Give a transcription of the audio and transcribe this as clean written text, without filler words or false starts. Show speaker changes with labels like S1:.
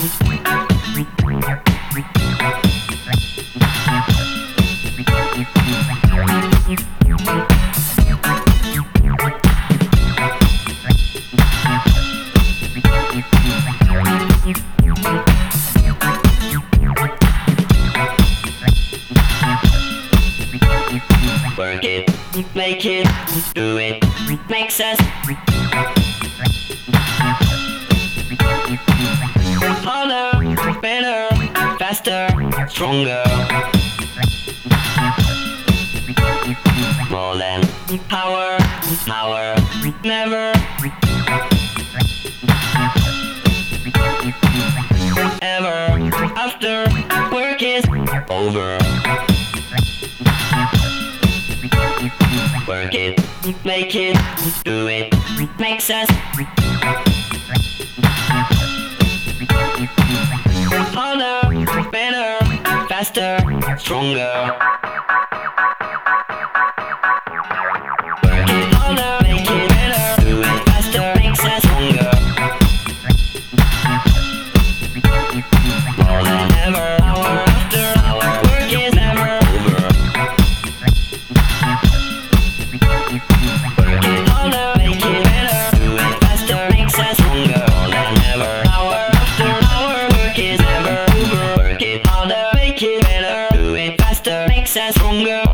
S1: Work it, make it, do it, makes us harder, better, faster, stronger. More than power, power, never, ever, after work is over. Work it, make it, do it, makes us harder, better, faster, stronger. Work it harder, make it better, do it faster, makes us stronger. More than ever, hour after hour, work is never over. Work it harder, make it better, do it faster, makes us stronger. More than ever, hour after hour, work is never over. Work it harder, make it better, do it faster, makes us stronger.